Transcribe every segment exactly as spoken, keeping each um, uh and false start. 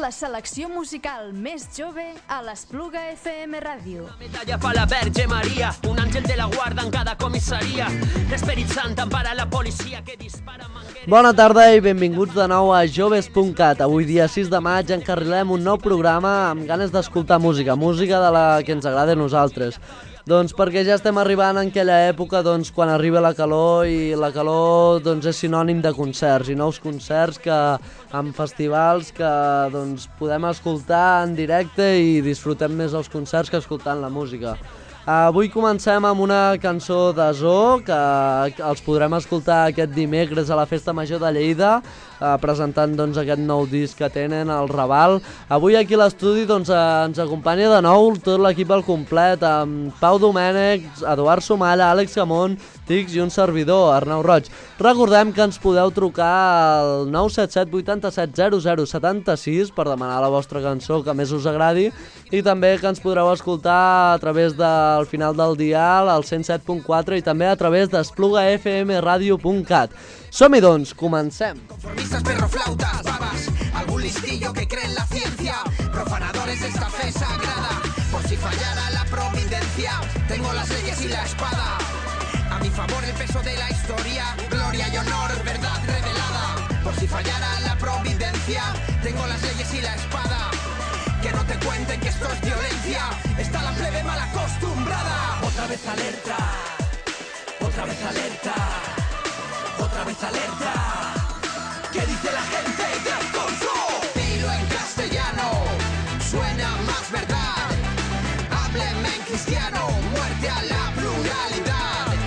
la selecció musical més jove a l'Espluga F M Ràdio. Una medalla pa la Verge Maria, un àngel de la guarda en cada comissaria. L'Esperit Sant empara la policia que dispara mangueres... Bona tarda i benvinguts de nou a joves punt cat. Avui dia sis de maig encarrilem un nou programa amb ganes d'escoltar música, música de la que ens agrada a nosaltres. Doncs perquè ja estem arribant en aquella època doncs, quan arriba la calor i la calor doncs, és sinònim de concerts i nous concerts que, amb festivals que doncs, podem escoltar en directe i disfrutem més els concerts que escoltant la música. Avui comencem amb una cançó de Zoo que els podrem escoltar aquest dimecres a la Festa Major de Lleida, eh, presentant doncs, aquest nou disc que tenen, el Raval. Avui aquí a l'estudi doncs, eh, ens acompanya de nou tot l'equip al complet, amb Pau Domènech, Eduard Somalla, Àlex Gamón, Tix i un servidor, Arnau Roig. Recordem que ens podeu trucar al nou set set vuit set zero zero set sis per demanar la vostra cançó que més us agradi i també que ens podreu escoltar a través del final del dial, al cent set punt quatre i també a través d'espluga f m radio punt cat. Som-hi doncs, comencem! Conformistas, perroflautas, babas, algún listillo que cree en la ciencia, profanadores de esta fe sagrada, por si fallara la providencia, tengo las leyes y la espada. A mi favor el peso de la historia, gloria y honor, verdad revelada. Por si fallara la providencia, tengo las leyes y la espada. Que no te cuenten que esto es violencia, está la plebe mal acostumbrada. Otra vez alerta, otra vez alerta, otra vez alerta. ¿Qué dice la gente del control? Dilo en castellano, suena más verdad. Hábleme en cristiano, muerte a la pluralidad.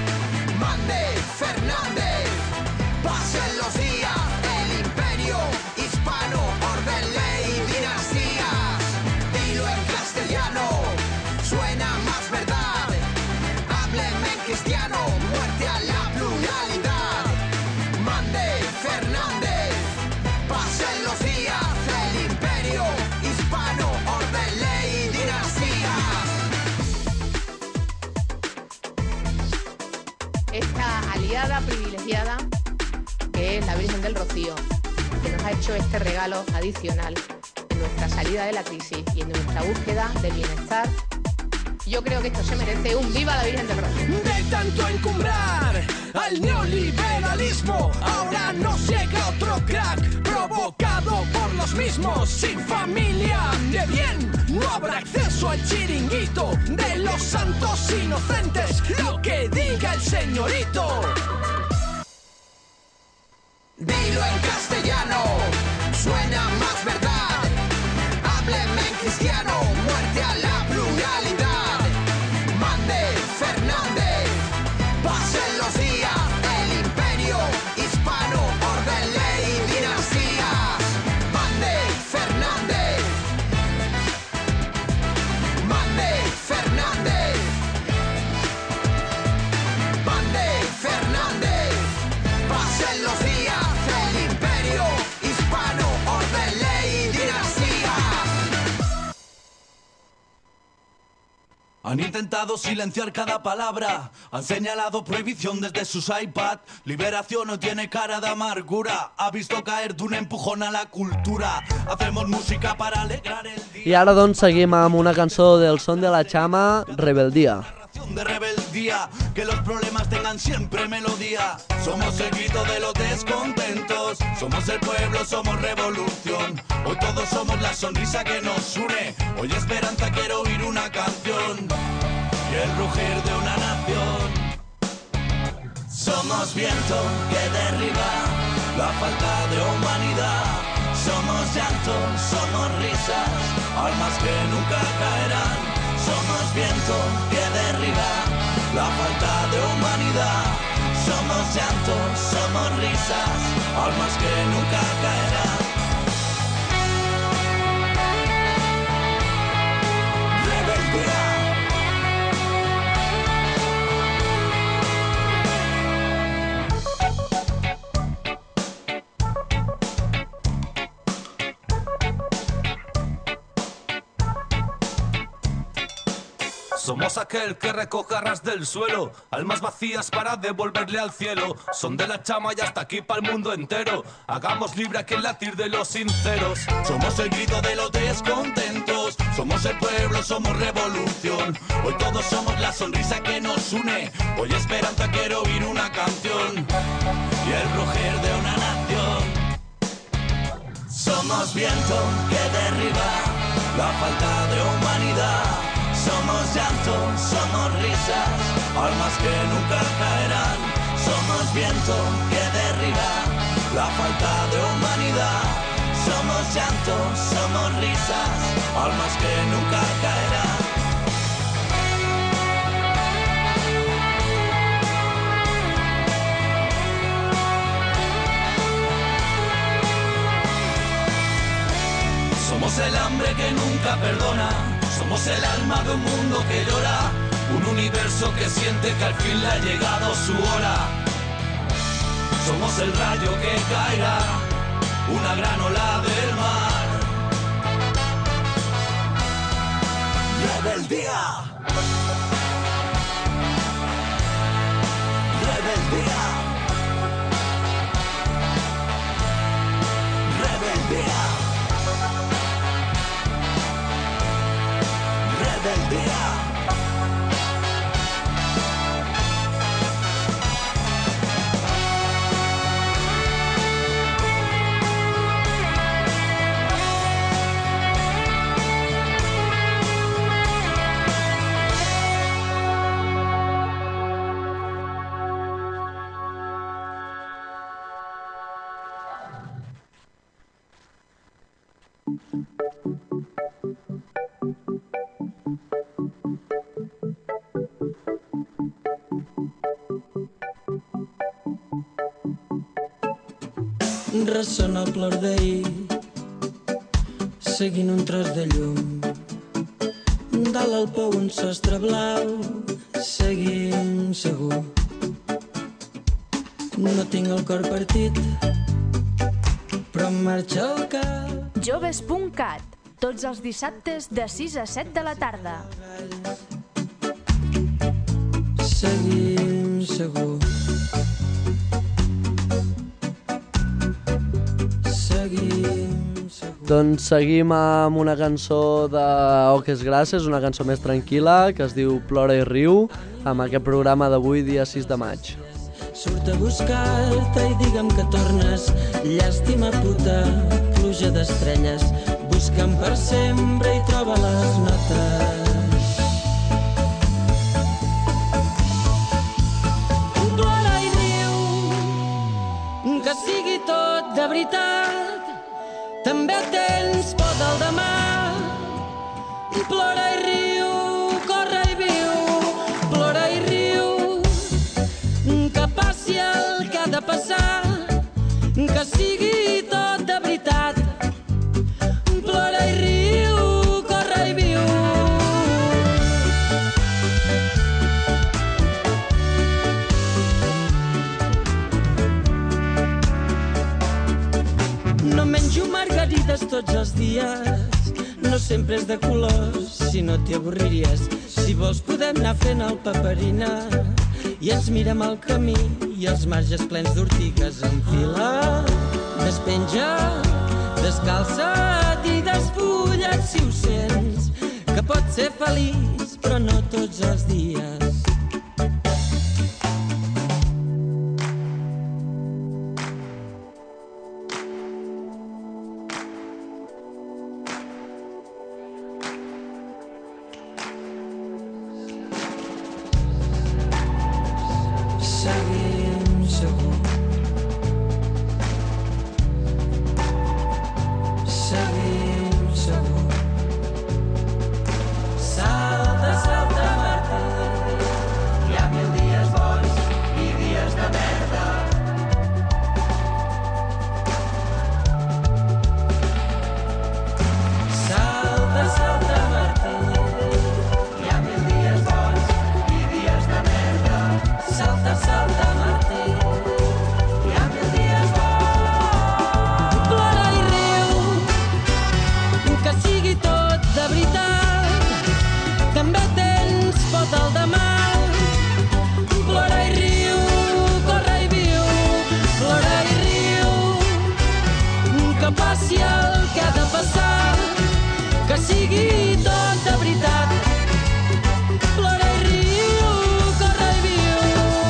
Fernández, pasen los días, el imperio hispano, orden, ley, dinastías. Dilo en castellano, suena más verdad. Hábleme en cristiano, muerte a la pluralidad. Mande Fernández, pasen los días, el imperio hispano, orden, ley, dinastías. Esta aliada privilegiada que es la Virgen del Rocío, que nos ha hecho este regalo adicional en nuestra salida de la crisis y en nuestra búsqueda del bienestar. Yo creo que esto se merece un viva la Virgen del Rocío. De tanto encumbrar al neoliberalismo, ahora nos llega otro crack provocado por los mismos. Sin familia de bien, no habrá acceso al chiringuito de los santos inocentes, lo que diga el señorito. Dilo en castellano, suena más verdad. Hábleme en cristiano, muerte a la pluralidad. Mande Fernández, pasen los días, el imperio hispano, orden, ley, dinastías. Mande Fernández, mande Fernández, mande Fernández, pasen los días, el imperio hispano, orden, ley, dinastías. Han intentado silenciar cada palabra, han señalado prohibición desde sus iPad. Liberación no tiene cara de amargura, ha visto caer d'un empujón a la cultura. Hacemos música para alegrar el día. I ara doncs seguim amb una cançó del Son de la Chama, Rebeldía. De rebeldía, que los problemas tengan siempre melodía. Somos el grito de los descontentos, somos el pueblo, somos revolución. Hoy todos somos la sonrisa que nos une. Hoy esperanza, quiero oír una canción y el rugir de una nación. Somos viento que derriba la falta de humanidad. Somos llanto, somos risas, almas que nunca caerán. Somos viento que derriba la falta de humanidad. Somos llanto, somos risas, almas que nunca caerán. Rebeldía. Somos aquel que recoge a ras del suelo, almas vacías para devolverle al cielo. Son de la chama y hasta aquí para el mundo entero. Hagamos libre aquel latir de los sinceros. Somos el grito de los descontentos, somos el pueblo, somos revolución. Hoy todos somos la sonrisa que nos une. Hoy esperanza, quiero oír una canción y el rugir de una nación. Somos viento que derriba la falta de humanidad. Somos llanto, somos risas, almas que nunca caerán. Somos viento que derriba la falta de humanidad. Somos llanto, somos risas, almas que nunca caerán. Somos el hambre que nunca perdona, somos el alma de un mundo que llora, un universo que siente que al fin le ha llegado su hora. Somos el rayo que caerá, una gran ola del mar. Rebeldía, rebeldía, rebeldía. Rebeldía. Ressona el plor d'ahir, seguint un tros de llum. Dalt al pou un sostre blau, seguim segur. No tinc el cor partit, però em marxa el cap. Joves punt cat, tots els dissabtes de sis a set de la tarda. Seguim segur. Doncs seguim amb una cançó de Oques Grasses, una cançó més tranquil·la, que es diu Plora i riu, amb aquest programa d'avui, dia sis de maig. Surt a buscar-te i digue'm que tornes, llàstima puta, pluja d'estrelles, busca'm per sempre i troba les notes. Plora i riu, que sigui tot de veritat, també tens por del demà. Plora i riu, corre i viu, plora i riu, que passi el que ha de passar, que sigui tot de veritat. Plora i riu, corre i viu. No menjo margarides tots els dies, no sempre és de colors, si no t'hi avorriries. Si vols podem anar fent el paperina i ens mirem al camí i els marges plens d'ortigues en fila. Despenja, descalça't i despulla't si ho sents, que pots ser feliç però no tots els dies. Que sigui el que ha de passar, que sigui tot de veritat. Plora i riu, corre i viu.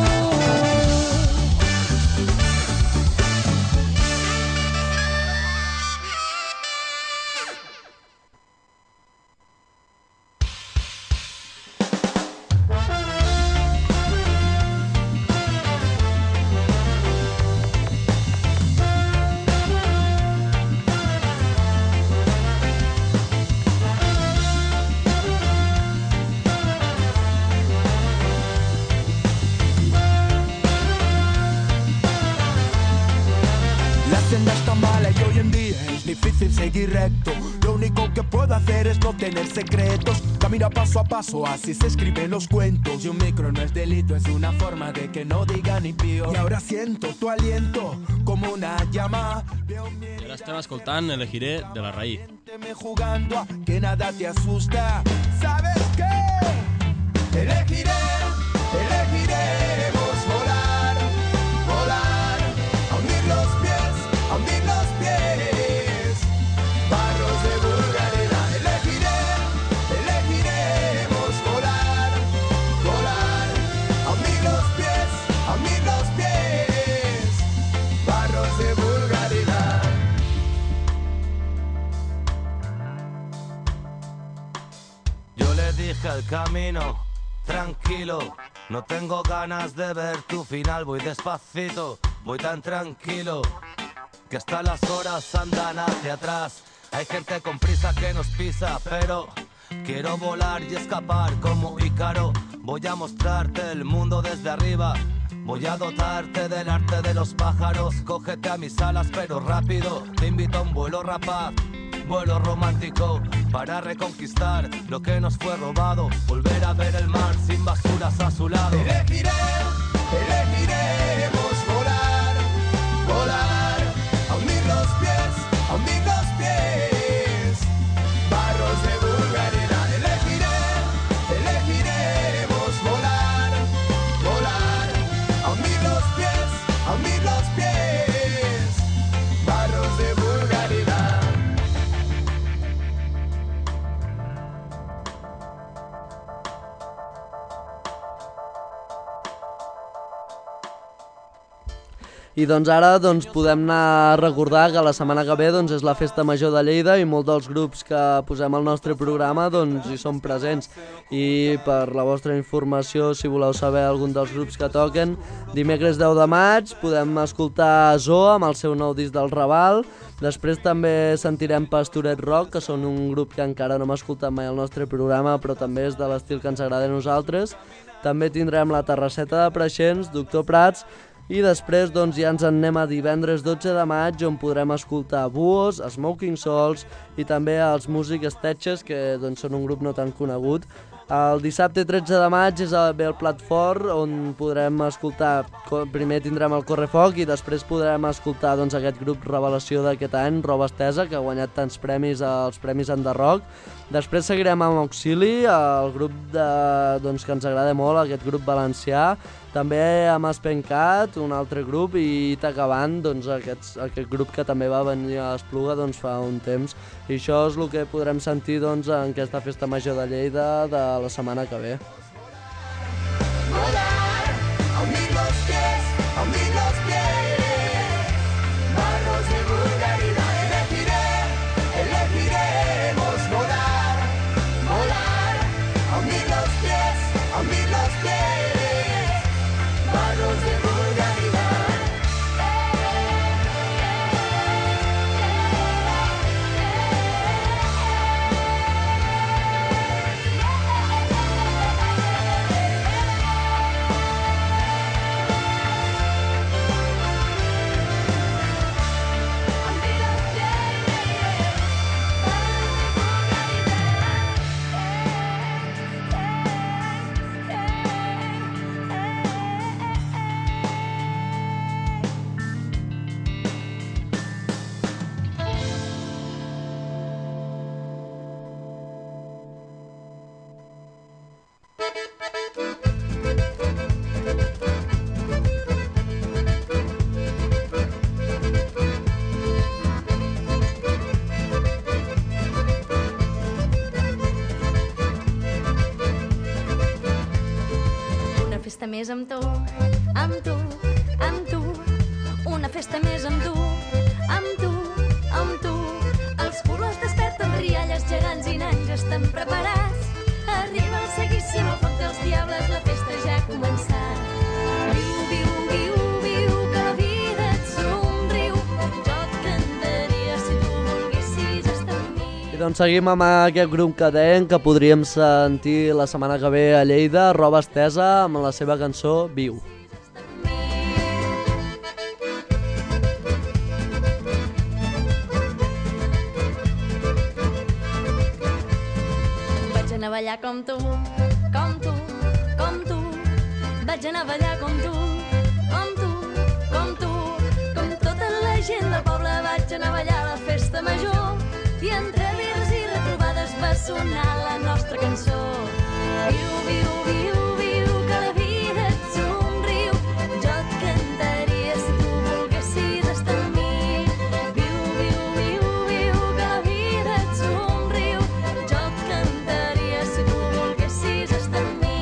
La senda está mala y hoy en día es difícil seguir recto. Lo único que puedo hacer es no tener secretos. Camina paso a paso, así se escriben los cuentos. Y un micro no es delito, es una forma de que no diga ni pío. Y ahora siento tu aliento como una llama. Veo mi I ara estem escoltant Elegiré de la Raíz. me jugando a que nada te asusta. ¿Sabes qué? Elegiré, elegiremos volar, volar, a hundir los pies, a hundir los pies, barros de vulgaridad. Elegiré, elegiremos volar, volar, a hundir los pies, a hundir los pies, barros de vulgaridad. Yo le dije al camino, tranquilo, no tengo ganas de ver tu final. Voy despacito, voy tan tranquilo, que hasta las horas andan hacia atrás. Hay gente con prisa que nos pisa, pero quiero volar y escapar como Ícaro. Voy a mostrarte el mundo desde arriba, voy a dotarte del arte de los pájaros. Cógete a mis alas pero rápido, te invito a un vuelo rapaz, vuelo romántico, para reconquistar lo que nos fue robado. Volver a ver el mar sin basuras a su lado. Elegiré, elegiremos volar, volar, a hundir los pies, a hundir los pies, barros de vulgaridad. Elegiré, elegiremos volar, volar, a hundir los pies, a hundir los pies, barros de vulgaridad. I doncs ara doncs, podem anar a recordar que la setmana que ve doncs, és la Festa Major de Lleida i molts dels grups que posem al nostre programa doncs, hi són presents. I per la vostra informació, si voleu saber algun dels grups que toquen, dimecres deu de maig podem escoltar Zoa amb el seu nou disc del Raval. Després també sentirem Pastoret Rock, que són un grup que encara no hem escoltat mai al nostre programa, però també és de l'estil que ens agrada a nosaltres. També tindrem la Terrasseta de Preixens, Doctor Prats, i després doncs, ja ens en anem a divendres dotze de maig, on podrem escoltar Buos, Smoking Souls i també els Music Stetches, que doncs, són un grup no tan conegut. El dissabte tretze de maig és el, el plat fort, on podrem escoltar, primer tindrem el Correfoc i després podrem escoltar doncs, aquest grup revelació d'aquest any, Roba Estesa, que ha guanyat tants premis als Premis Enderrock. Després seguirem amb Auxili, el grup de, doncs, que ens agrada molt, aquest grup valencià. També amb Espencat, un altre grup, i acabant doncs, aquest, aquest grup que també va venir a l'Espluga doncs, fa un temps. I això és el que podrem sentir doncs, en aquesta Festa Major de Lleida de la setmana que ve. Volar, a unir los pies, a unir los pies, barros de vulgaridad. Elegiré, elegiremos volar, volar, a unir los pies, a unir los pies, barros de vulgaridad. festa més amb tu, amb tu, amb tu. Una festa més amb tu, amb tu, amb tu. Els colors desperten rialles, gegants i nans estan preparats. Arriba el seguíssim, el foc dels diables, la festa ja ha començat. Viu, viu, viu, viu, que la vida et somriu. Jo et cantaria si tu volguessis estar amb mi. I doncs seguim amb aquest grup que deien que podríem sentir la setmana que ve a Lleida, Roba Estesa, amb la seva cançó Viu. Vaig anar a ballar com tu, com tu, com tu. Vaig anar a ballar com tu, com tu, com tu. Com tota la gent del poble vaig anar a ballar a la festa major. I entre birres i retrobades va sonar la nostra cançó. Viu, viu, viu, viu, que la vida et somriu. Jo et cantaria si tu volguessis estar amb mi. Viu, viu, viu, viu, que la vida et somriu. Jo et cantaria si tu volguessis estar amb mi.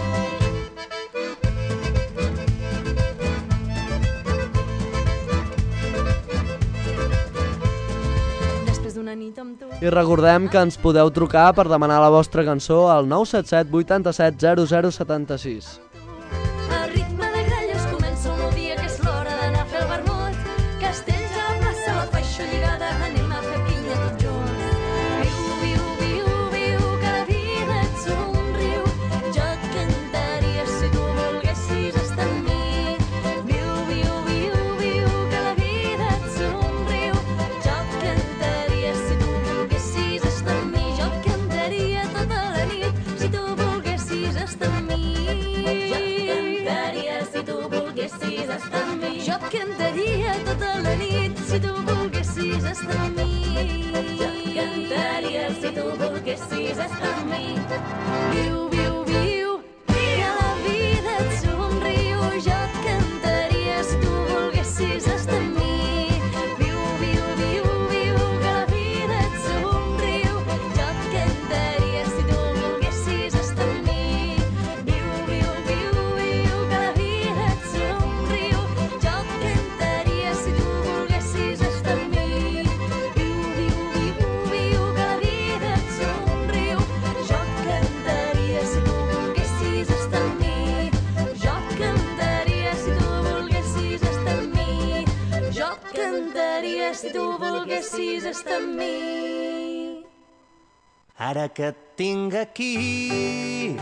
Després d'una nit amb tu. I recordem que ens podeu trucar per demanar la vostra cançó al nou set set vuitanta-set zero zero setanta-sis. A ritme de gralles comença un nou dia que és l'hora d'anar a fer el vermut. Castells a la plaça, la faixa lligada, anem a fer pinya tots junts. Viu, viu, viu, viu, que la vida et somriu. Jo et cantaria si tu volguessis estar amb mi. Viu, viu, viu, viu, que la vida et somriu. Jo et cantaria si tu volguessis estar amb mi. Jo et cantaria tota la nit si tu volguessis estar amb mi. Jo et cantaria si tu volguessis estar amb mi. Jo et cantaria tota la nit si tu volguessis estar amb mi. Jo et cantaria si tu volguessis estar amb mi. Viu, viu, viu, que la vida et somriu. Jo et cantaria si tu volguessis estar amb mi. Viu, viu, viu, viu, que la vida et somriu. Jo et cantaria si tu volguessis estar amb mi. Viu, viu, viu, viu, que la vida et somriu. Jo et cantaria si tu volguessis estar amb mi. Viu, viu, viu, viu, que la vida et somriu. Jo et cantaria si tu volguessis estar amb mi. Jo et cantaria si tu volguessis estar amb mi. Jo et cantaria si tu volguessis estar amb mi. Ara que et tinc aquí,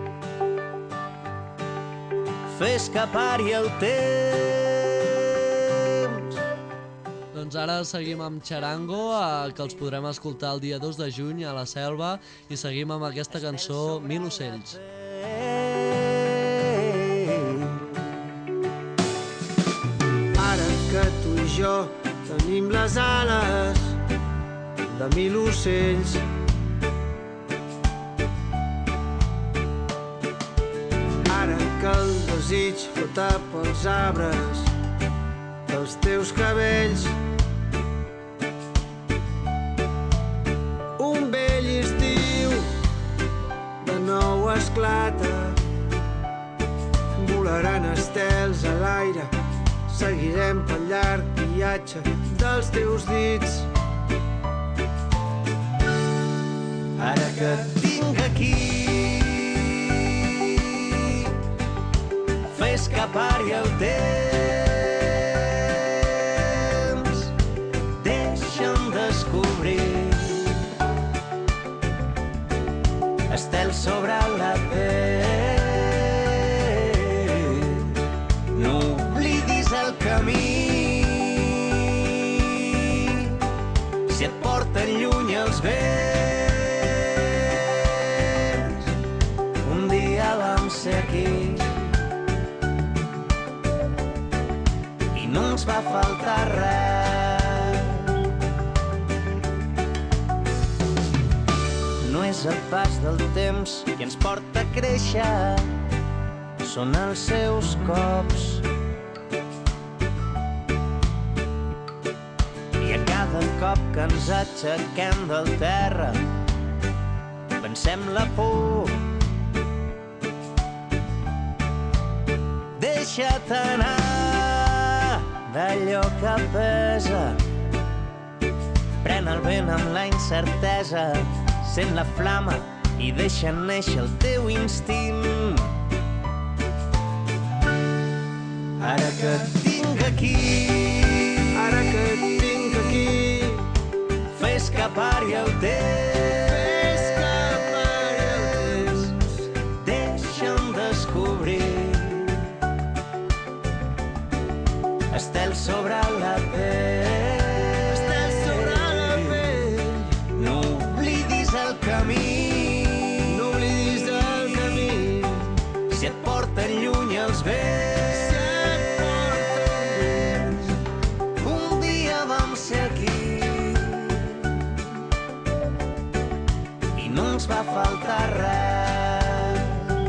fer escapar-hi el temps. Doncs ara seguim amb Charango, eh, que els podrem escoltar el dia dos de juny a la Selva, i seguim amb aquesta cançó Mil ocells. Ara que tu i jo tenim les ales de mil ocells, ara que el desig flota pels arbres dels teus cabells, un vell estiu de nou esclata, volaran estels a l'aire, seguirem pel llarg viatge dels teus dits. Ara que et tinc aquí, fer escapar-hi el temps, deixa'm descobrir estels sobre la pell. No oblidis el camí, si et porten lluny els vents. Un dia vam ser aquí i no ens va faltar res. No és el pas del temps que ens porta a créixer, són els seus cops. I a cada cop que ens aixequem del terra, vencem la por. deixa't anar d'allò que pesa. Pren el vent amb la incertesa, sent la flama i deixa néixer el teu instint. Ara que et tinc aquí, Ara que et tinc aquí, fes que pari el temps, fes que pari el temps. deixa'm descobrir estel sobre la pell, Estel sobre la pell. no oblidis el camí, No oblidis el camí. si et porten lluny els vents. Si et porten lluny. Un dia vam ser aquí i no ens va faltar res.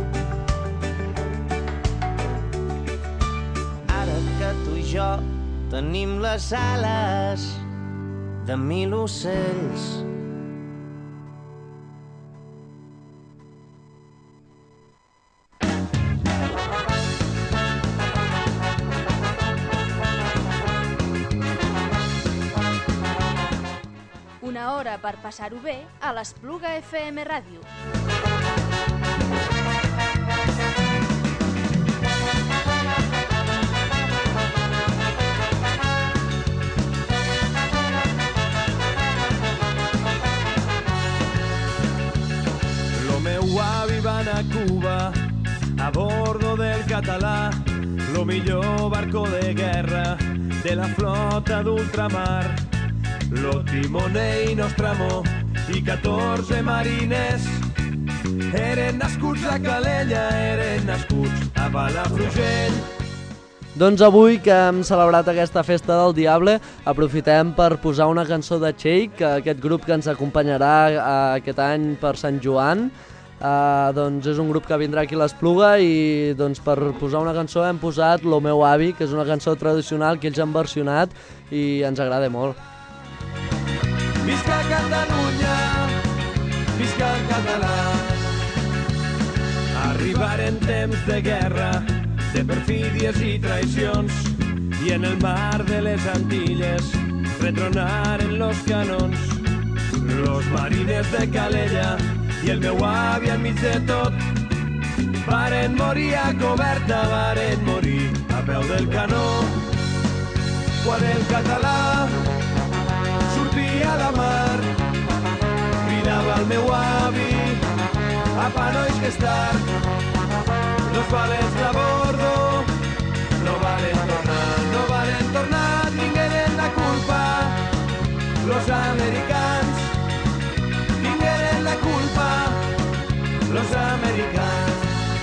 Ara que tu i jo tenim les ales de mil ocells. Una hora per passar-ho bé a l'Espluga F M Ràdio. Lo meu avi va anar a Cuba a bordo del català, lo millor barco de guerra de la flota d'ultramar. Lo timoner i Nostramo i catorze mariners eren nascuts a Calella, eren nascuts a Palafrugell. Doncs avui que hem celebrat aquesta festa del Diable, aprofitem per posar una cançó de Shake, aquest grup que ens acompanyarà uh, aquest any per Sant Joan. Uh, doncs és un grup que vindrà aquí a l'Espluga i doncs, per posar una cançó hem posat Lo meu avi, que és una cançó tradicional que ells han versionat i ens agrada molt. Visca Catalunya, visca el català. Arribaren temps de guerra, de perfídies i traicions, i en el mar de les Antilles retronaren los canons. Los marines de Calella i el meu avi enmig de tot varen morir a coberta, varen morir a peu del canó. Quan el català sortia a la mar, cridava el meu avi: apa, nois, que és tard, los valents de bordo no valen tornar, no valen tornar, tingueren la culpa los americans, tingueren la culpa los americans.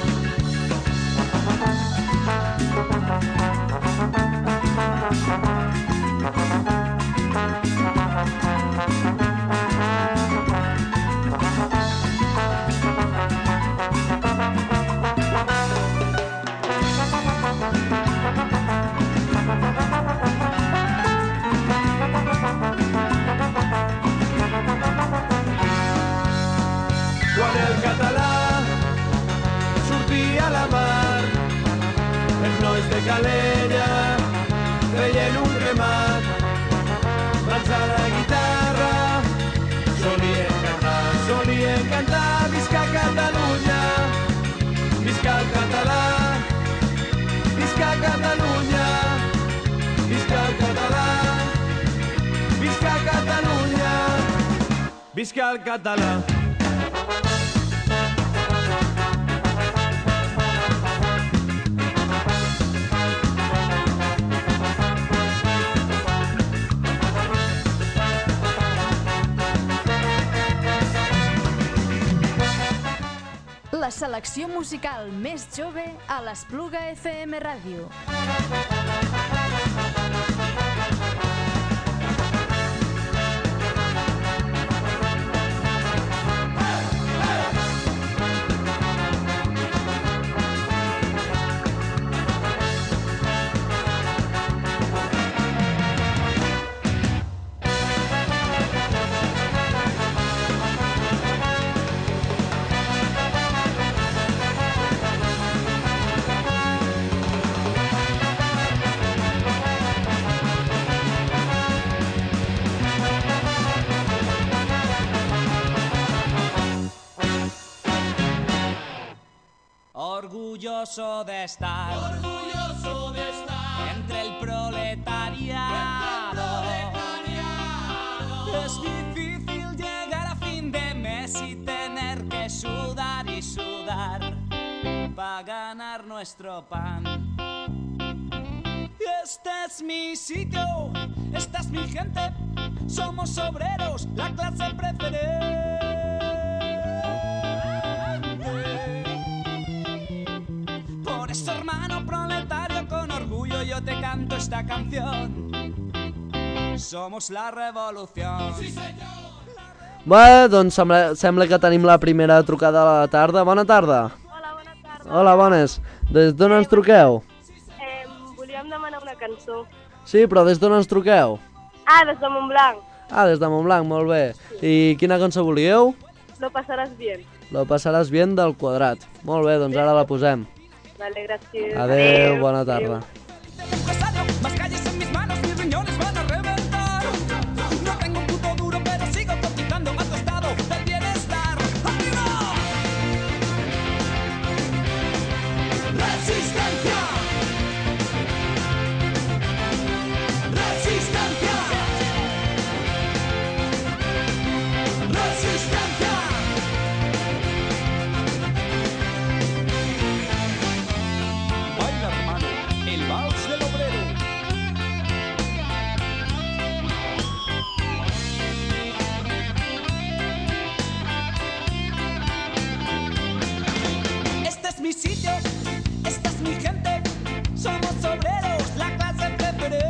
Quan el català sortia a la mar, els nois de Calella feien un remat, alçar la guitarra, solien cantar, solien cantar, visca Catalunya, visca el català, visca Catalunya, visca el català, visca Catalunya, visca el català. La selecció musical més jove a l'Espluga F M Ràdio. orgulloso de estar, orgulloso de estar entre el proletariado. Entre el proletariado. Es difícil llegar a fin de mes y tener que sudar y sudar para ganar nuestro pan. Este es mi sitio, esta es mi gente, somos obreros, la clase preferente. Por eso, hermano proletario, con orgullo yo te canto esta canción. Somos la revolución. Sí, señor. Bé, doncs sembla, sembla que tenim la primera trucada de la tarda. Bona tarda. Hola, bona tarda. Hola, bones. Des d'on ens truqueu? Eh, volíem demanar una cançó. Sí, però des d'on ens truqueu? Ah, des de Montblanc. Ah, des de Montblanc, molt bé. I quina cançó volíeu? Lo pasaràs bien. Lo passaràs bien del Quadrat. Molt bé, doncs ara la posem. Vale, gràcies. Adeu, bona tarda. Más calles en mis manos, mis riñones van a reventar. No tengo un puto duro, pero sigo cotizando a tu estado del bienestar. ¡Arriba! Resistencia. Resistencia. Resistencia. Baila, hermano, el vals del obrero. Este es mi sitio, esta es mi gente, somos obreros, la clase preferente.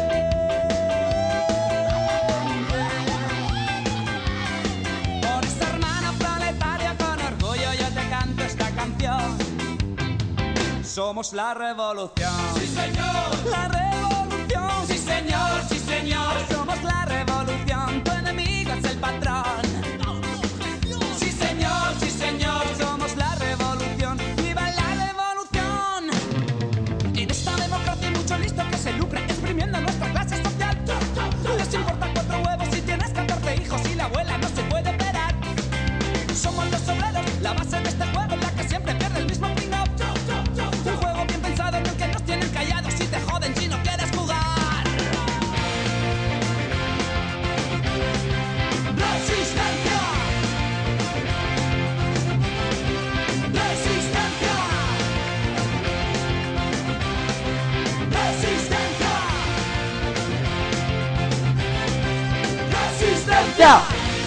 Por esa hermana planetaria, con orgullo yo te canto esta canción. Somos la revolución. Sí, señor. La revolución. Sí, señor, sí, señor. Somos la revolución, tu enemigo es el patrón. Sí, señor, sí, señor. Somos la revolución, viva la revolución. En esta democracia hay mucho listo que se lucra exprimiendo nuestra clase social. Les importa cuatro huevos si tienes catorce hijos y la abuela no se puede operar. Somos los obreros, la base de este juego en la que siempre pierde el mismo pringao. Un juego bien pensado en el que nos tienen callados y te joden si no quieres jugar. Resistencia. Resistencia. Resistencia. Resistencia.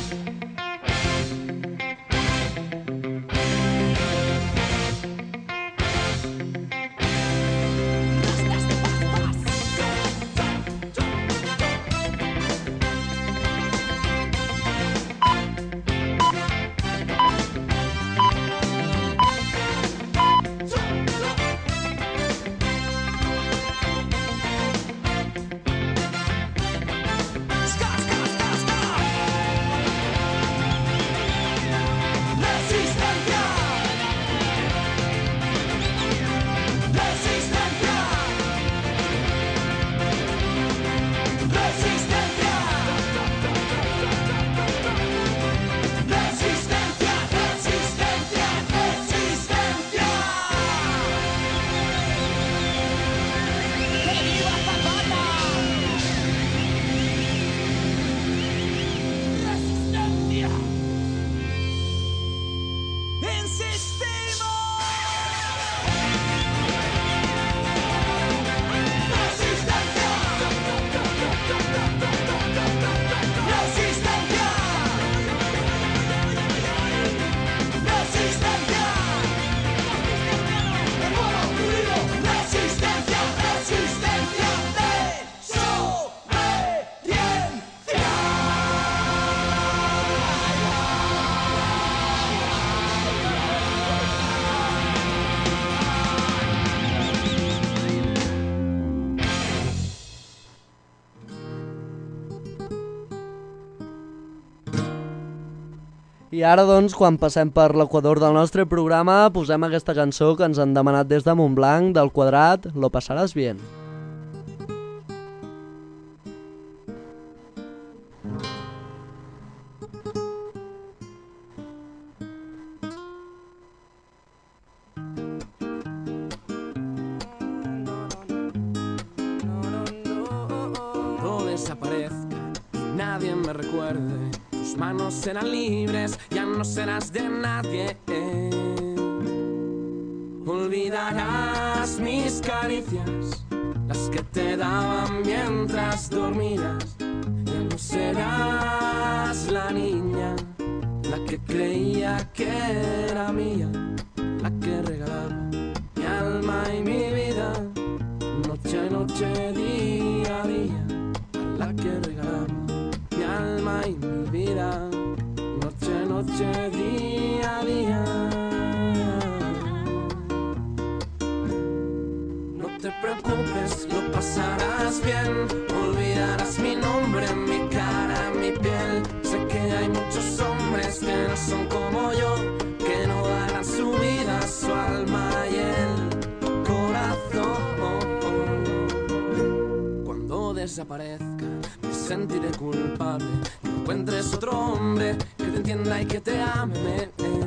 Resistencia. Resistencia. Resistencia. Resistencia. Resistencia. Resistencia. ¡Que viva Zapata! Resistencia. ¡Insistimos! Resistencia. Resistencia. Resistencia. El pueblo unido. Resistencia. Resistencia. Desobediencia. I ara, doncs, quan passem per l'equador del nostre programa, posem aquesta cançó que ens han demanat des de Montblanc, del Quadrat, Lo pasaràs bien. nadie me recuerde. Tus manos serán libres, ya no serás de nadie. Olvidarás mis caricias, las que te daban mientras dormías. Ya no serás la niña, la que creía que era mía, la que regalaba mi alma y mi vida, noche a noche, día a día, la que regalaba mi alma y mi vida, noche a noche, día a día. No te preocupes, lo pasarás bien, olvidarás mi nombre, mi cara, mi piel. Sé que hay muchos hombres que no son como yo, que no darán su vida, su alma y el corazón. Cuando desaparezca me sentiré culpable, que encuentres otro hombre que te entienda y que te ame,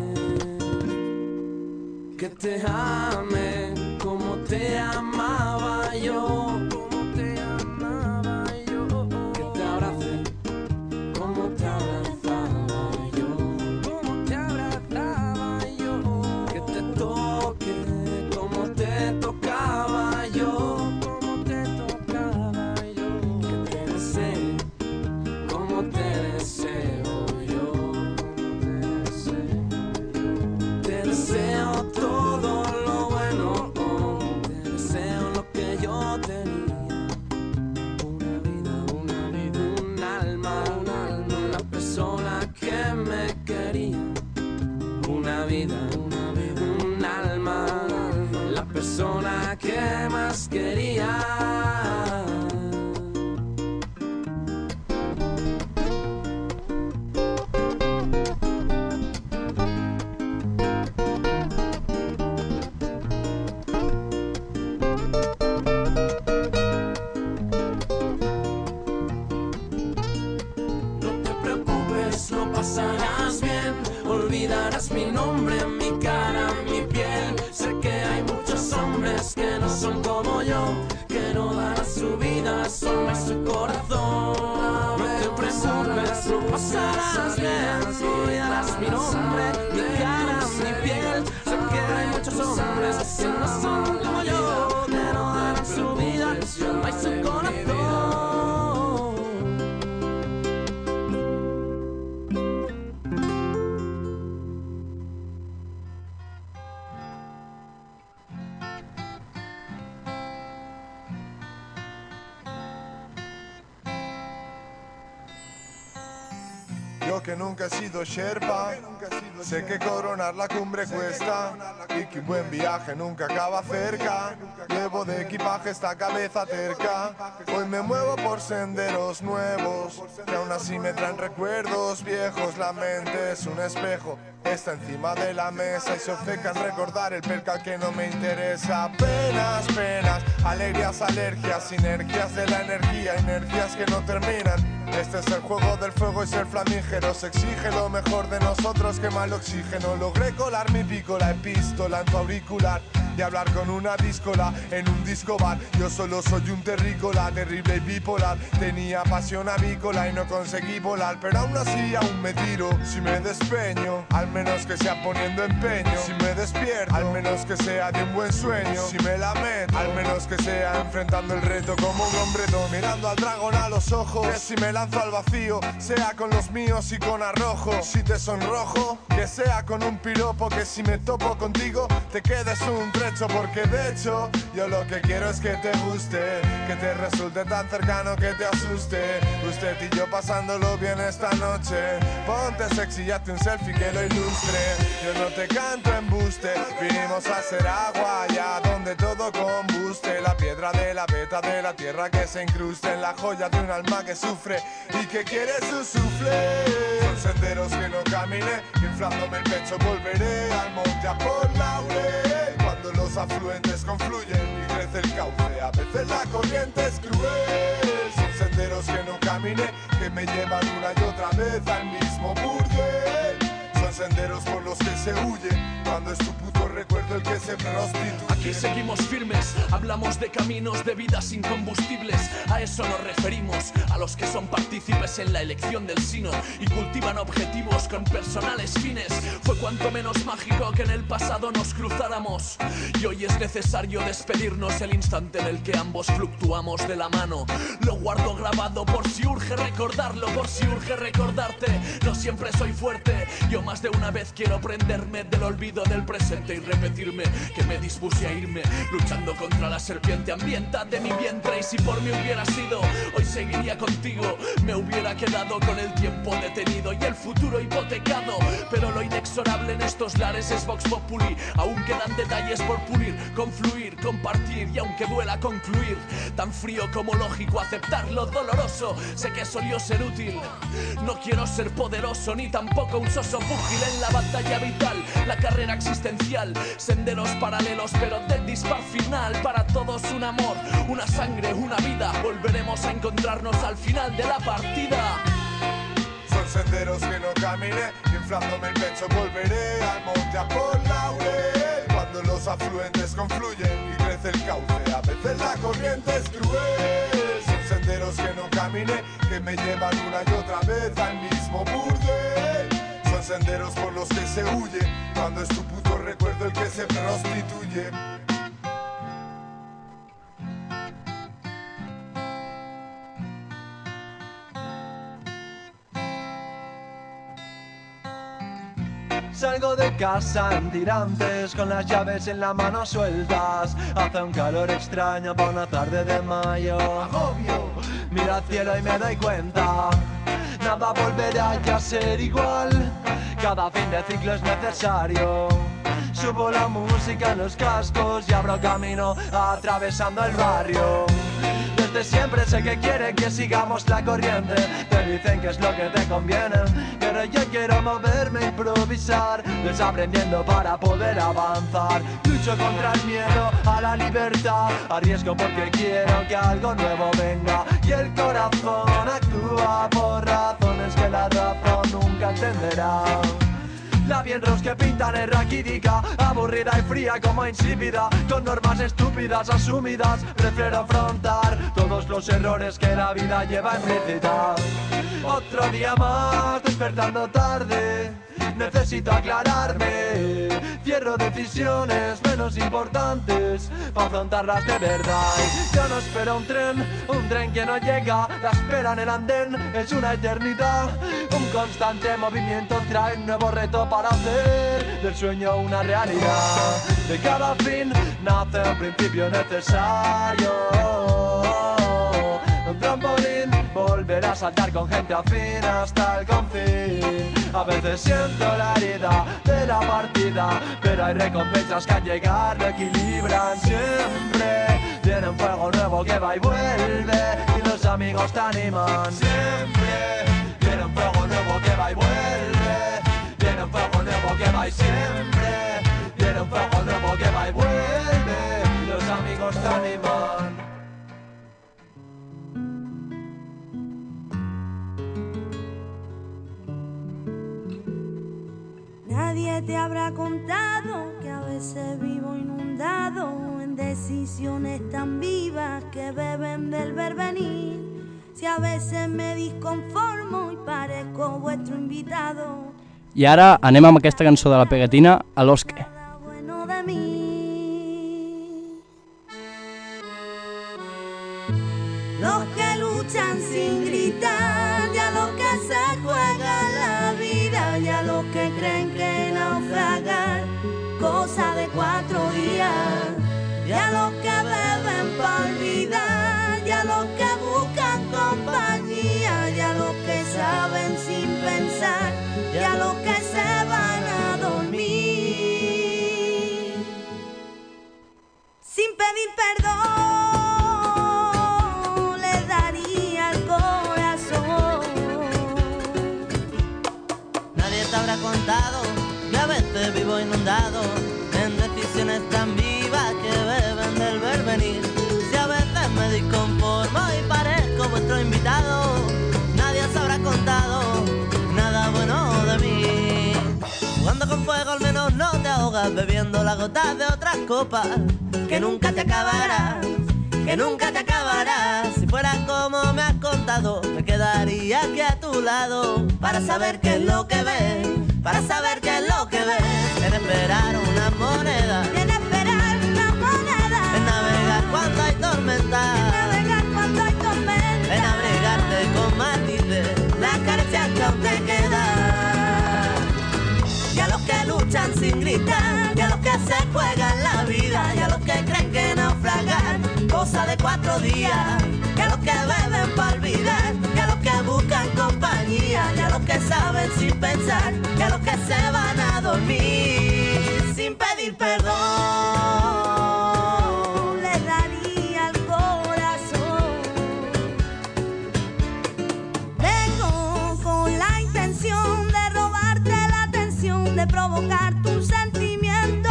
que te ame como te amaba yo, como te amaba yo, que te abrace como te abrazaba yo, como te abrazaba yo, que te toque como te tocaba yo, como te tocaba yo, que te desee como te deseo yo, te deseo, te deseo todo lo bueno, te deseo lo que yo tenía, una vida, una vida, un alma, un alma, una persona que me quería, una vida, una vida, un alma, la persona que más quería. Lo pasarás bien, olvidarás mi nombre, mi cara, mi piel. Sé que hay muchos hombres que no son como yo, que no darán su vida, su alma y su corazón. No te preocupes, lo pasarás bien, olvidarás mi nombre, mi cara, mi piel. Sé que hay muchos hombres que no son como yo, que no darán su vida, su alma y su corazón. Yo que nunca he sido Sherpa, sé que coronar la cumbre cuesta y que un buen viaje nunca acaba cerca. Llevo de equipaje esta cabeza terca, hoy me muevo por senderos nuevos que aún así me traen recuerdos viejos. La mente es un espejo, está encima de la mesa y se obceca en recordar el percal que no me interesa. Penas, penas, alegrías, alergias, sinergias de la energía, inercias que no terminan. Este es el juego del fuego y ser flamígero se exige lo mejor de nosotros, que mal oxígeno. Logré colar mi pico, la epístola en tu auricular y hablar con una díscola en un disco bar. Yo solo soy un terrícola, terrible y bipolar. Tenía pasión avícola y no conseguí volar, pero aún así aún me tiro. Si me despeño, al menos que sea poniendo empeño. Si me despierto, al menos que sea de un buen sueño. Si me la meto, al menos que sea enfrentando el reto como un hombre no, mirando al dragón a los ojos. Que si me lanzo al vacío, sea con los míos y con arrojo. Si te sonrojo, que sea con un piropo. Que si me topo contigo, te quedes un trecho. Porque de hecho, yo lo que quiero es que te guste, que te resulte tan cercano que te asuste. Usted y yo pasándolo bien esta noche. Ponte sexy y hazte un selfie que lo ilustre. Yo no te canto embuste, vinimos a hacer agua allá donde todo combuste. La piedra de la veta de la tierra que se incruste en la joya de un alma que sufre y que quiere su soufflé. Son senderos que no caminé, inflándome el pecho volveré al monte a por laurel. Cuando los afluentes confluyen y crece el cauce, a veces la corriente es cruel. Son senderos que no caminé, que me llevan una y otra vez al mismo burdel. Son senderos por los que se huye, cuando es tu puto recuerdo recuerdo el que se prostituye. Aquí seguimos firmes, hablamos de caminos de vida sin combustibles. A eso nos referimos, a los que son partícipes en la elección del sino y cultivan objetivos con personales fines. Fue cuanto menos mágico que en el pasado nos cruzáramos, y hoy es necesario despedirnos el instante en el que ambos fluctuamos de la mano. Lo guardo grabado por si urge recordarlo, por si urge recordarte. No siempre soy fuerte, yo más de una vez quiero prenderme del olvido del presente y repetirme que me dispuse a irme, luchando contra la serpiente hambrienta de mi vientre. Y si por mí hubiera sido, hoy seguiría contigo. Me hubiera quedado con el tiempo detenido y el futuro hipotecado. Pero lo inexorable en estos lares es Vox Populi. Aún quedan detalles por pulir, confluir, compartir, y aunque duela concluir, tan frío como lógico aceptar lo doloroso. Sé que solió ser útil, no quiero ser poderoso ni tampoco un soso púgil en la batalla vital, la carrera existencial, senderos paralelos pero del dispar final. Para todos un amor, una sangre, una vida, volveremos a encontrarnos al final de la partida. Son senderos que no caminé, inflándome el pecho volveré al monte a por laurel. Cuando los afluentes confluyen y crece el cauce, a veces la corriente es cruel. Son senderos que no caminé, que me llevan una y otra vez al mismo burdel. Son senderos por los que se huye, cuando es tu puto recuerdo el que se prostituye. Salgo de casa en tirantes, con las llaves en la mano sueltas. Hace un calor extraño para una tarde de mayo. Agobio, miro al cielo y me doy cuenta, nada volverá ya a ser igual. Cada fin de ciclo es necesario. Subo la música en los cascos y abro camino atravesando el barrio. Desde siempre sé que quieren que sigamos la corriente. Te dicen que es lo que te conviene, pero yo quiero moverme, improvisar, desaprendiendo para poder avanzar. Lucho contra el miedo a la libertad, arriesgo porque quiero que algo nuevo venga. Y el corazón actúa por razones que la razón nunca entenderá. La Bienros que pintan es raquítica, aburrida y fría como insípida, con normas estúpidas asumidas. Prefiero afrontar todos los errores que la vida lleva implícita. Otro día más, despertando tarde, necesito aclararme. Cierro decisiones menos importantes para afrontarlas de verdad. Yo no espero un tren, un tren que no llega. La espera en el andén es una eternidad. Un constante movimiento trae un nuevo reto para hacer del sueño una realidad. De cada fin nace un principio necesario. Un trampolín, volver a saltar con gente afín hasta el confín. A veces siento la herida de la partida, pero hay recompensas que al llegar lo equilibran siempre. Tiene un fuego nuevo que va y vuelve, y los amigos te animan siempre. Tiene un fuego nuevo que va y vuelve, tiene un fuego nuevo que va y siempre. Tiene un fuego nuevo que va y vuelve, y los amigos te animan. Nadie te habrá contado que a veces vivo inundado en decisiones tan vivas que beben del vervenir. Si a veces me disconformo y parezco vuestro invitado. I ara anem amb aquesta cançó de la Pegatina, a l'Osque. Bueno de mí. Los que luchan sin gritar, ya los que se juegan la vida, ya los que creen que naufragar, cosa de cuatro días, ya los que beben para olvidar, ya los que buscan compañía, ya los que saben sin pensar, ya los que se van a dormir sin pedir perdón. Contado que a veces vivo inundado en decisiones tan vivas que beben del vervenir. Si a veces me disconformo y parezco vuestro invitado, nadie os habrá contado nada bueno de mí. Jugando con fuego al menos no te ahogas. vas bebiendo las gotas de otras copas, que nunca te acabarás, que nunca te acabarás. Si fuera como me has contado, me quedaría aquí a tu lado, para saber qué es lo que ves, para saber qué es lo que ves. En esperar una moneda, en esperar una moneda, en navegar cuando hay tormenta, en navegar cuando hay tormenta, en abrigarte con matices, las caricias que aún te quedan. Y a los que luchan sin gritar, y a los que se juegan la vida, y a los que creen que naufragar, cosa de cuatro días, y a los que beben para olvidar, y a los que buscan compañía, y a los que saben sin pensar, y a los que se van a dormir sin pedir perdón, les daría el corazón. Vengo con la intención de robarte la atención, de provocar tu sentimiento.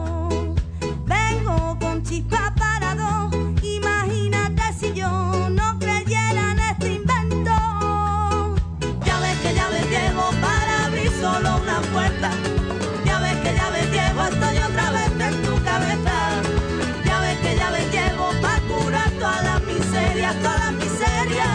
Vengo con chispa para dos. Imagínate si yo no creyera en este invento. Ya ves que ya ves llevo para abrir solo una puerta. Ya ves que ya ves llevo, estoy otra vez en tu cabeza. Ya ves que ya ves llevo para curar todas las miserias, todas las miserias.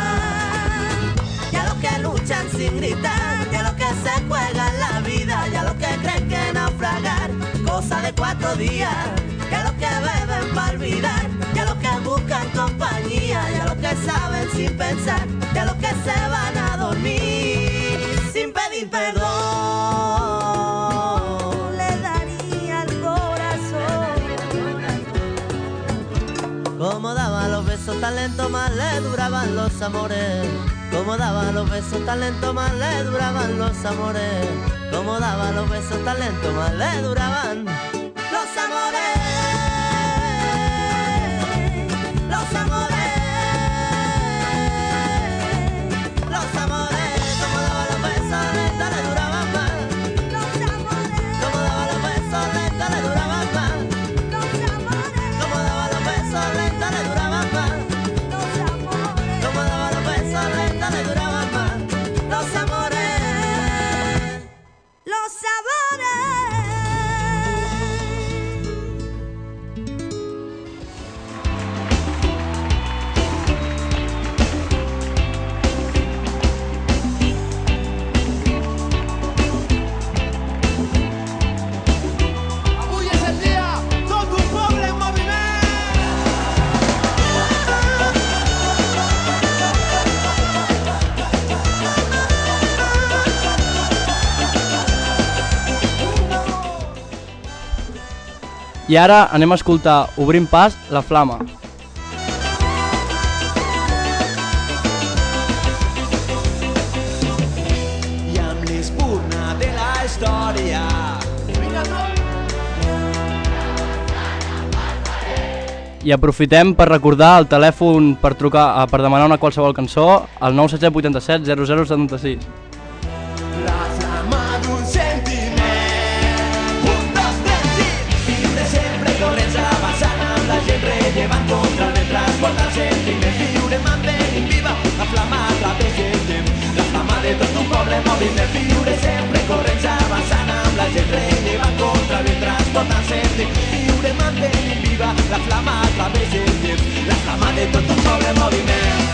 Y a los que luchan sin gritar, y a los que se juegan la vida, y a los que creen que naufragar, cosa de cuatro días. Y a los que beben para olvidar, y a los que buscan compañía, y a los que saben sin pensar, y a los que se van a dormir sin pedir perdón, le daría el corazón. como daba los besos tan lento, más le duraban los amores. Como daba los besos tan lento, más le duraban los amores. Como daba los besos tan lento, más le duraban los amores. Los amores, los amores, como daba los besos lento le duraban más. Los amores, como daba los besos lento le duraban más. los amores, como daba los besos lento le duraban más. los amores, como daba los besos lento le duraban más. Los amores, los sabores. Avui és el dia, tot un poble en moviment. I ara anem a escoltar Obrim pas, La Flama. I amb l'espurna de la història. I aprofitem per recordar el telèfon per trucar eh, per demanar una qualsevol cançó al nou set set vuit set zero zero setanta sis. La flama d'un sentiment. Un, dos, tres i... Viure sempre corrents avançant amb la gent rellevant contra el vent transportant sentiments. Viure mantenint viva la flama a través del temps. La flama de tot un poble en moviment. Viure sempre corrents avançant amb la gent rellevant contra el vent transportant sentiments. Viure mantenint viva la flama a través del temps. La flama de tot un poble en moviment.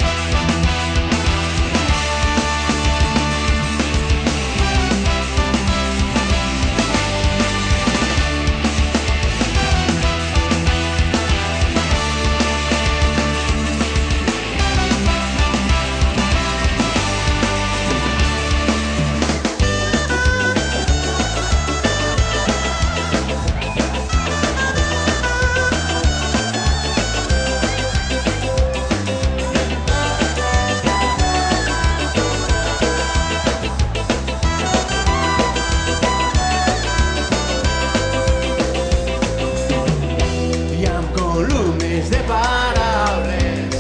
I amb columnes de paraules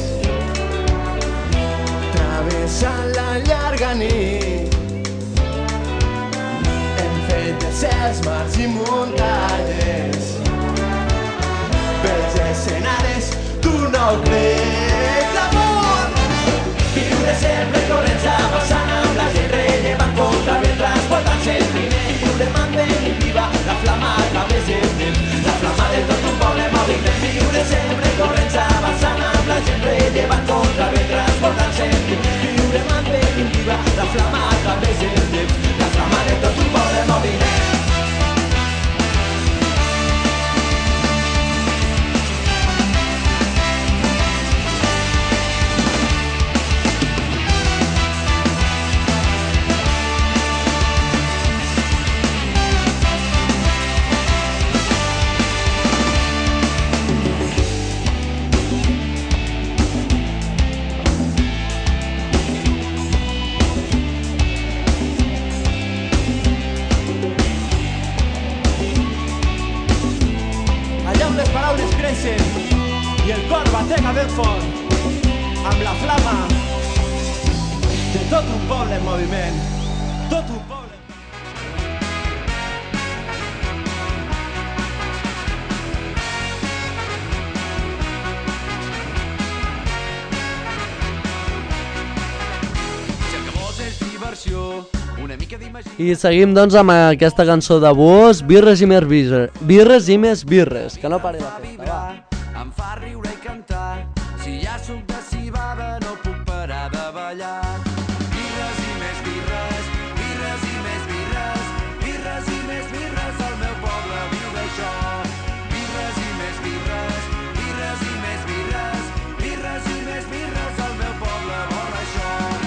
travessant la llarga nit hem fet dels cels, mars i muntanyes pels escenaris d'un nou crec d'amor. Viure sempre corrents avançant amb la gent rellevant contra el vent transportant sentiments. Viure mantenint viva la flama a través flama a través del temps, la flama de tot un poble en moviment. I el cor batega ben fort amb la flama de tot un poble en moviment, tot un poble. Si el que vols és diversió, una mica d'imaginació. I seguim doncs amb aquesta cançó de Bus, Birres i més birres, birres i més birres, que no pari la festa, va. Em fa riure i cantar, si ja suc de cibada no puc parar de ballar. Birres i més birres, birres i més birres, birres i més birres, el meu poble viu d'això. Birres i més birres, birres i més birres, birres i més birres, el meu poble vol això.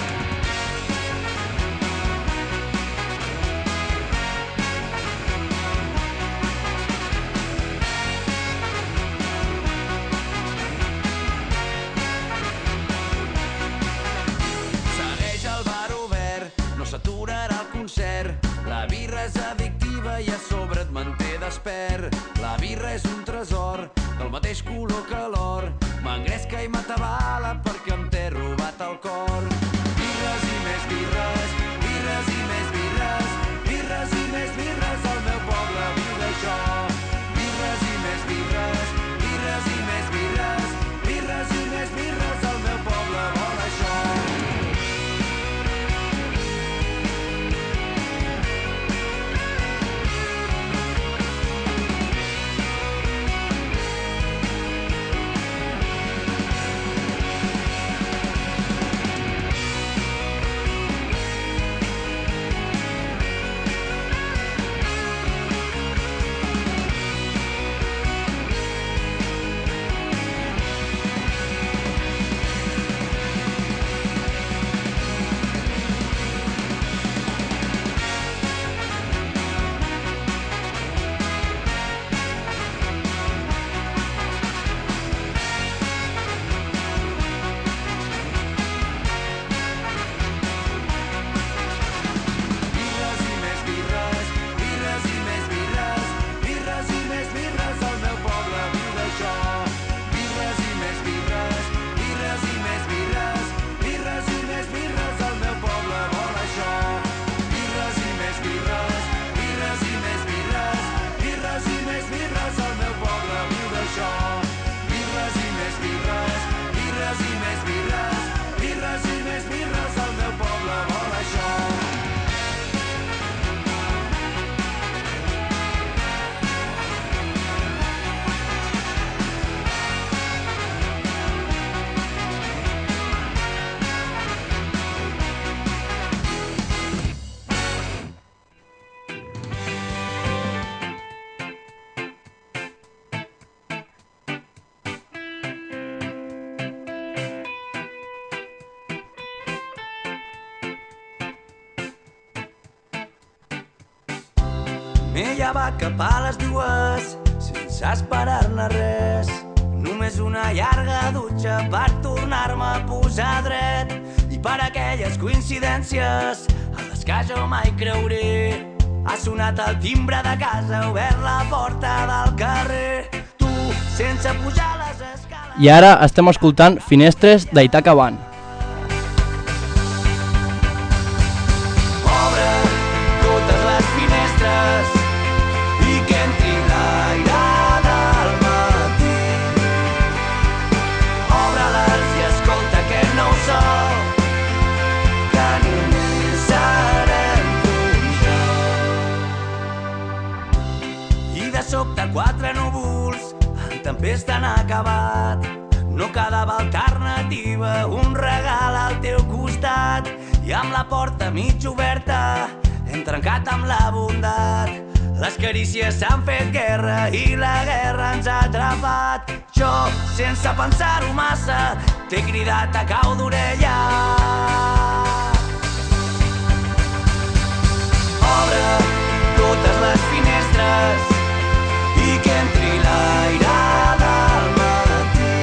S'aturarà el concert, la birra és addictiva i a sobre et manté despert. La birra és un tresor, del mateix color que l'or, m'engresca i m'atabala perquè em té robat el cor. Birres i més birres, birres i més birres, birres i més birres, el meu poble viu d'això. Birres i més birres, birres i més birres, birres i més birres, el meu poble vol això. Ella va cap a les dues, sense esperar-ne res. Només una llarga dutxa per tornar-me a posar dret. I per aquelles coincidències, a les que jo mai creuré, ha sonat el timbre de casa, ha obert la porta del carrer. Tu, sense pujar les escales... I ara estem escoltant Finestres d'Itaca Band. Obre totes les finestres i que entri l'aire del matí. Obre-les i escolta aquest nou so, que només serem tu i jo. I de sobte quatre núvols en tempesta han acabat. No quedava alternativa, un regal al teu costat. i amb la porta mig oberta hem trencat amb la bondat. Les carícies s'han fet guerra i la guerra ens ha atrapat. Jo, sense pensar-ho massa, t'he cridat a cau d'orella. Obre totes les finestres i que entri l'aire del matí.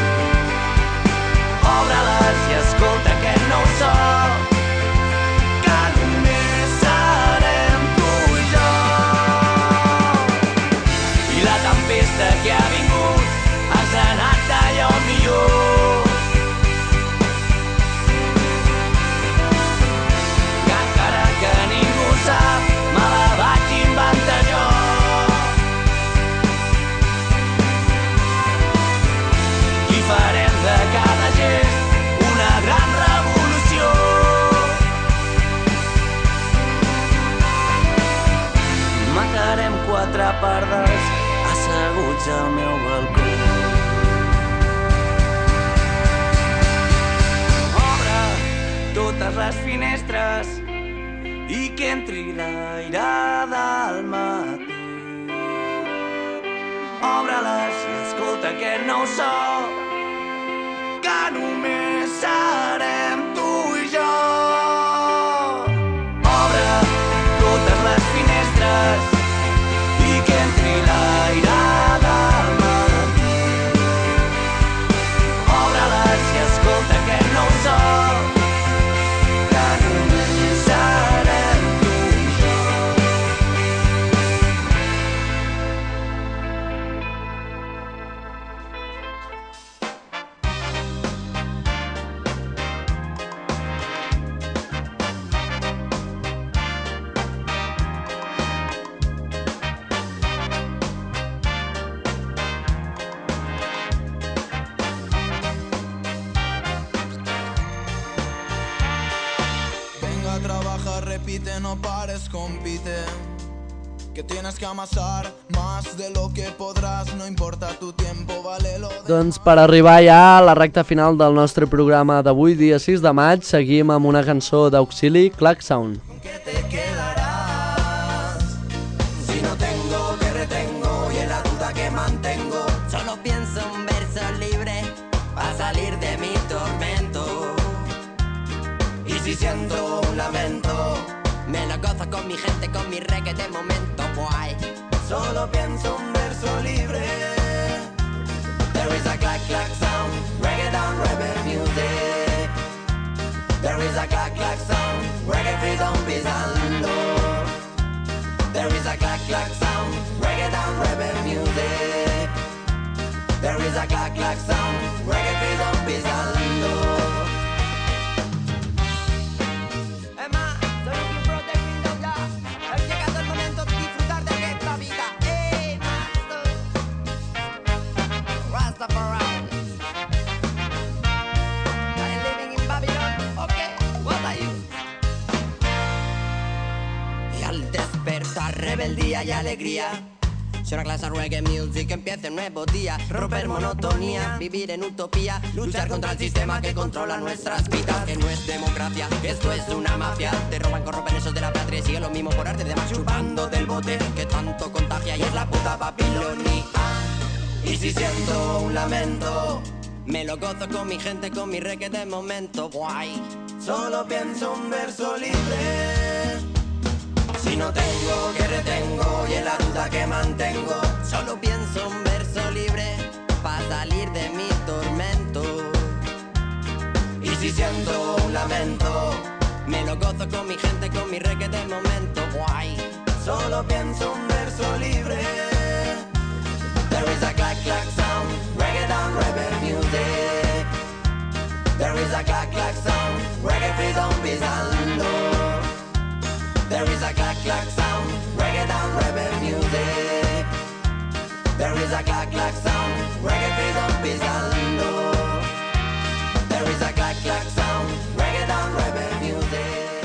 Obre-les i escolta aquest nou so, que només serem tu i jo. I la tempesta que ha vingut ens ha anat d'allò millor, que encara que ningú sap me la vaig inventar jo. I farem de cada gest una gran revolució. Matarem quatre pardes asseguts al meu balcó. Obre totes les finestres i que entri l'aire del matí. Obre-les i escolta aquest nou so, que només serem tu i jo. Obre totes les finestres i que entri l'aire del matí. Obre-les i escolta aquest nou so, que només serem tu i jo. Venga, trabaja, repite, no pares, compite. Que tienes que amasar más de lo que podrás, no importa tu tiempo, vale lo de... Doncs per arribar ja a la recta final del nostre programa d'avui, dia sis de maig, seguim amb una cançó d'Auxili, Clack Sound. Si no tengo, que retengo y en la duda que mantengo, Solo pienso un verso libre para salir de mi tormento. Y si siento un lamento, Me lo gozo con mi gente, con mi reggae de momento, guay. solo pienso un verso libre. There is a clack clack sound, reggae down, rebel music. There is a clack clack sound, reggae freedom pisando. There is a clack clack sound, reggae down, rebel music. There is a clack clack sound, reggae freedom pisando. Es más, soy un pro de freedom ya. Ha llegado el momento de disfrutar de esta vida. Eh, master. Rastafari. I'm living in Babylon. Okay, what are you? Y al despertar rebeldía y alegría, Suena clase reggae music, empieza un nuevo día. Romper monotonía, vivir en utopía. Luchar contra el sistema que controla nuestras vidas. Que no es democracia, esto es una mafia. Te roban, corrompen esos de la patria y sigue lo mismo por arte de más chupando del bote que tanto contagia. Y es la puta Babilonia. y si siento un lamento, me lo gozo con mi gente, con mi reggae de momento, guay. Solo pienso un verso libre. Si no tengo, que retengo y en la duda que mantengo, solo pienso un verso libre para salir de mi tormento. Y si siento un lamento, me lo gozo con mi gente, con mi reggae de momento, guay. Solo pienso un verso libre. There is a clack clack sound, reggae down, rebel music. There is a clack clack sound, reggae freedom pisando. There is a clack clack sound, reggae down, rebel music. There is a clack clack sound, reggae freedom pisando. There is a clack clack sound, reggae down, rebel music.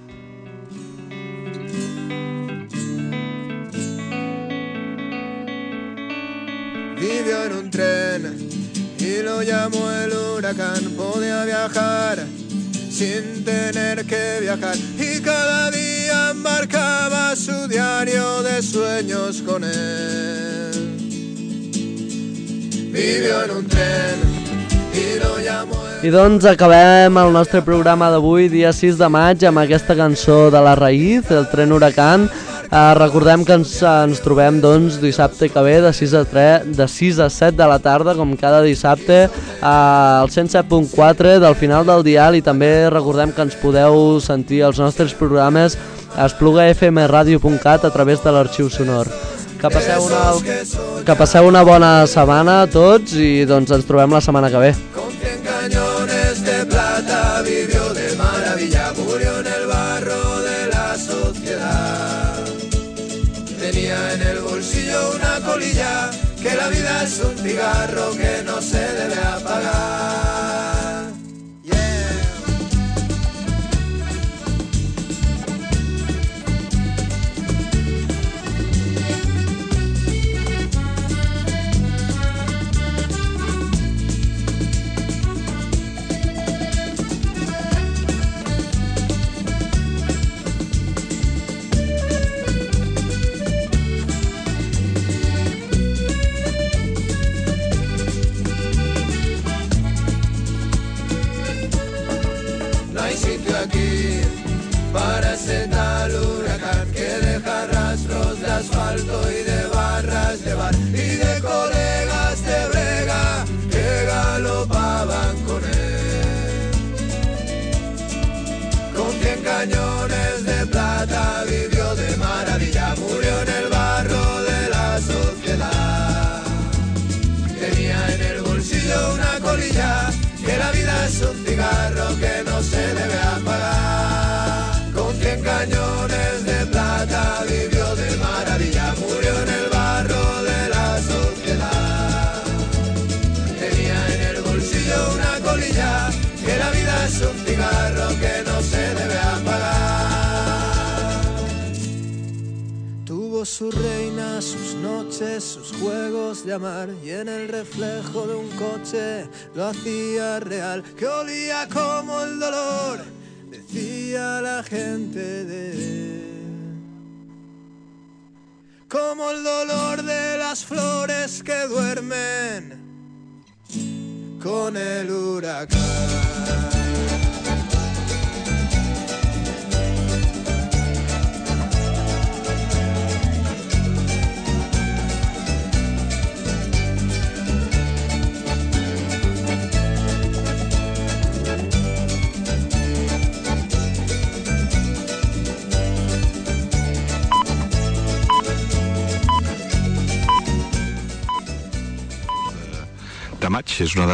Vivió en un tren y lo llamó el huracán. Podía viajar sin tener que viajar, y cada día marcaba su diario de sueños con él. Vivió en un tren i lo llamó... I doncs acabem el nostre programa d'avui, dia sis de maig, amb aquesta cançó de La Raíz, El tren huracán. Uh, recordem que ens, ens trobem doncs, dissabte que ve de sis a tres, de sis a set de la tarda, com cada dissabte, uh, al cent set punt quatre del final del dial, i també recordem que ens podeu sentir els nostres programes a espluga f m radio punt cat a través de l'arxiu sonor. Que passeu una, que passeu una bona setmana a tots i doncs ens trobem la setmana que ve. Con cien cañones de plata vivió de maravilla, murió en el barro de la sociedad. Tenía en el bolsillo una colilla, que la vida es un cigarro que no se debe apagar. Aquí para ese tal huracán que deja rastros de asfalto y de barras de bar y de colegas de brega que galopaban con él. Con cien cañones de plata vivió de maravilla, murió en el barro de la sociedad. Tenía en el bolsillo una colilla, que la vida es un cigarro que no se debe apagar. Con cien cañones de plata vivió de maravilla, murió en el barro de la sociedad. Tenía en el bolsillo una colilla, que la vida es un cigarro que no se debe apagar. Tuvo su reina, sus noches, sus juegos de amar, y en el reflejo de un coche lo hacía real, que olía como el dolor, decía la gente de él. Como el dolor de las flores que duermen con el huracán. De maig és una data